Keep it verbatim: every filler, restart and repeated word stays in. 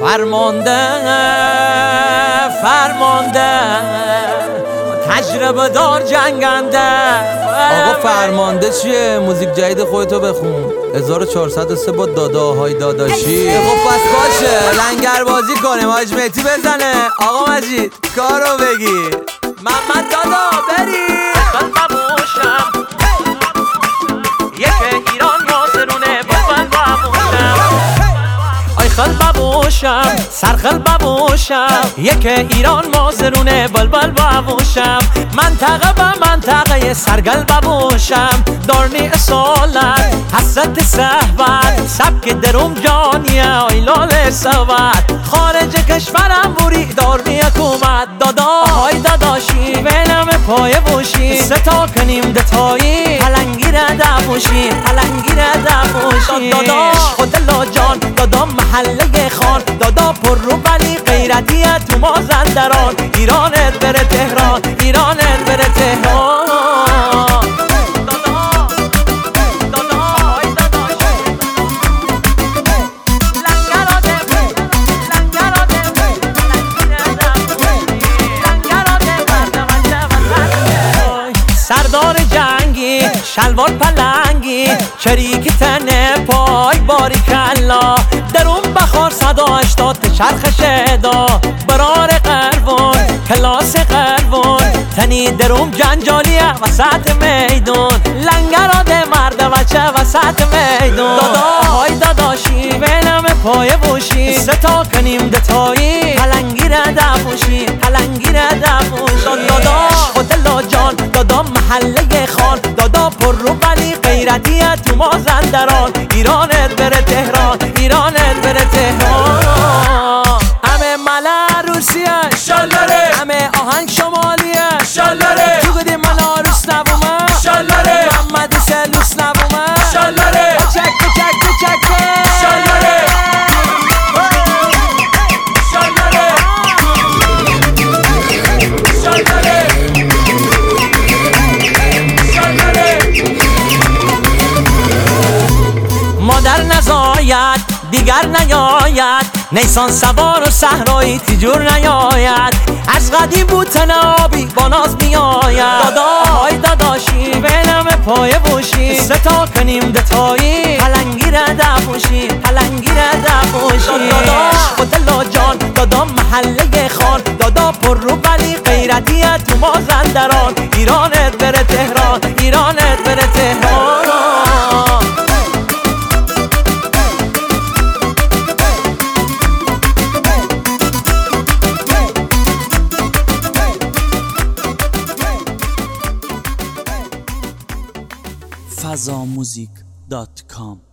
فرمانده فرمانده تجربه دار جنگنده. آقا فرمانده چیه؟ موزیک جدید خودتو بخون. هزار و چهارصد و سه با داداهای داداشی. خب پس باشه لنگر بازی کنیم. حاج مهدی بزنه. آقا مجید کارو بگیر. محمد دادا بری قلب باشم یک ایران ناصرونه بلبل باشم. آی قلب باشم سرخل باشم یک ایران مازرونه بلبل باشم. منطقه به منطقه سرگل باشم. دارنی اصالت حسرت صحبت سبک درم جانیه آی لال صحبت. خارج کشورم بوری دارنی حکومت. دادا های داداشی بینم پای باشی ستا کنیم دتایی پلنگی رده باشی پلنگی رده باشی. دادا خود لاجان دادا محله خان دادا پر رو بلی غیرتیه تو مازندران. ایرانت بره تهران ایرانت بره تهران. سردار جنگی شلوار پلنگی چریکی تنه پای باری کلا درون بخار صدا اشتاد چرخ شدا. برار قربون کلاس قربون تنی درون جنجالیه وسط میدون. لنگراده مرد بچه وسط میدون. دادا های داداشی بینم پای بوشی ستا کنیم دتایی پلنگی رده بوشی پلنگی رده بوشی. دادا خود لاجان دادا محله خان دادا پر رو بلی غیرتیه تو مازندران. ایرانت بره تهران ایرانت بره تهران. همه ملا روسیه شالره همه آهنگ شمالیه شالره تو گدی ملا روس نبومه شالره محمد سلوس نبومه شالره چک چک چک شالره شالره شالره مادر نزاید دیگر نیاید نیسان سوار و صحرایی تیجور نیاید. از قدیم بود تنابی با ناز میآید. دادا های داداشی بینم پای بوشی ستا کنیم دتایی پلنگی رده بوشی پلنگی رده بوشی. دادا خود لاجان دادا محله خان دادا پر رو بلی غیرتیه تو مازندران. ایرانت بره تهران ایرانت بره تهران. فضا موزیک دات کام